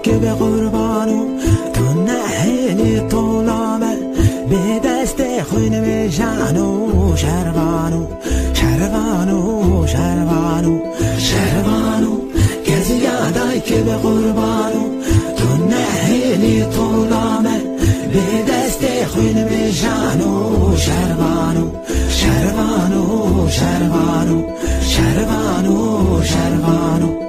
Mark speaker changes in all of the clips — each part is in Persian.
Speaker 1: که به قربانو تو نهیلی طولامه به دست خوین میشانو شروانو شروانو شروانو شروانو کسی یادای که به قربانو تو نهیلی طولامه به دست خوین میشانو شروانو شروانو شروانو شروانو شروانو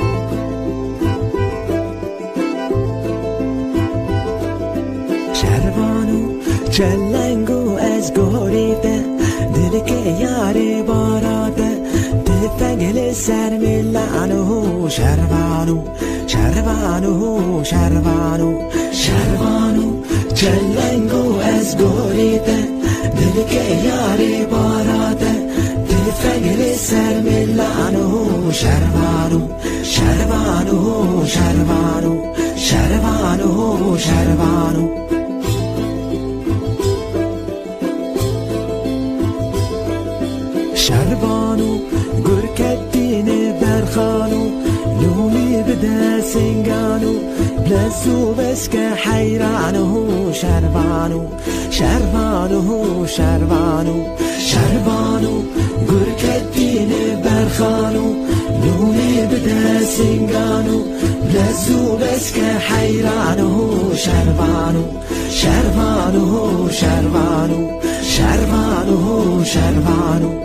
Speaker 1: شروانو چلنگو از گریده دل که یاری باراده تفنگل سر میلانو شروانو شروانو شروانو شروانو چلنگو از گریده دل که یاری باراده تفنگل سر میلانو شروانو شروانو شروانو شروانو شروانو شروانو گرکتین برخانو لومی بده سنگانو بلسو بس که حیرانو شروانو شروانو شروانو شروانو گرکتین برخانو لومی بده سنگانو بلسو بس که حیرانو شروانو شروانو شروانو شروانو شروانو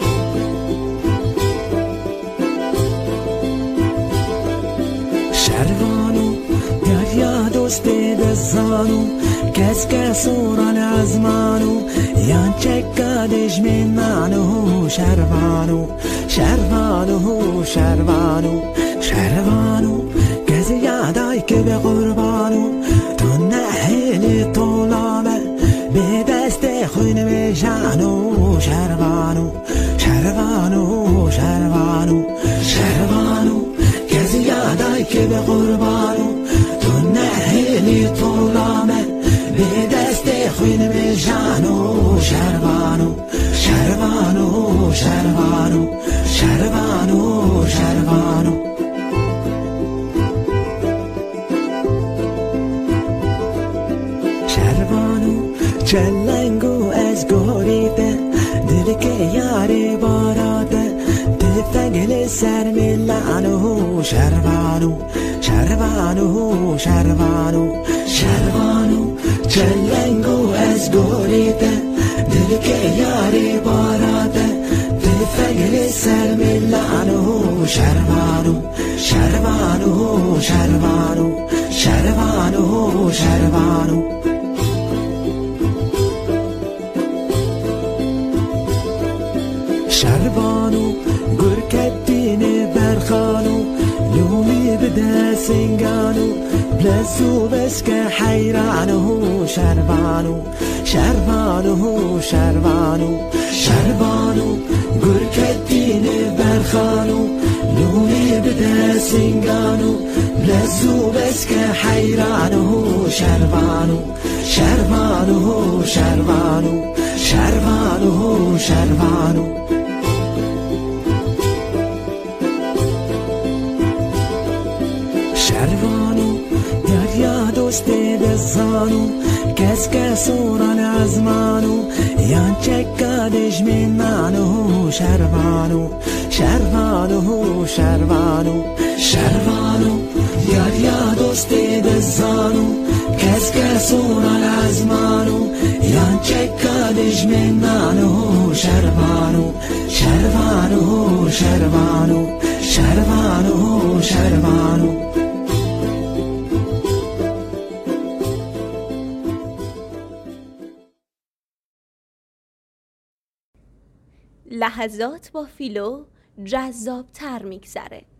Speaker 1: شروانو دریا دوست دزانو کس که سوران ازمانو یان چکادش من مانو شروانو شروانو شروانو شروانو کسی یادای که به قربانو تو نهیلی طولامه به دست خوین میشانو شروانو شروانو شروانو شروانو کسی یادای که به قربانو تو نهیلی طولامه به دست خوین میشانو شروانو شروانو شروانو شروانو شروانو شروانو چلنگو از گریده دل که یاری باراده تفنگل سر میلانو شروانو شروانو شروانو شروانو چلنگو از گریده دل که یاری باراده تفنگل سر میلانو شروانو شروانو شروانو شروانو شروانو شروانو گرکتین برخانو لومی بده سنگانو بلسو بس که حیرانو شروانو شروانو شروانو شروانو گرکتین برخانو لومی بده سنگانو بلسو بس که حیرانو شروانو شروانو شروانو شروانو شروانو شروانو دریا دوست دزانو کس که سوران ازمانو یان چکادش من مانو شروانو شروانو شروانو شروانو دریا دوست دزانو کس که سوران ازمانو یان چکادش من مانو شروانو شروانو شروانو شروانو شروانو
Speaker 2: لحظات با فیلو جذاب‌تر میگذره.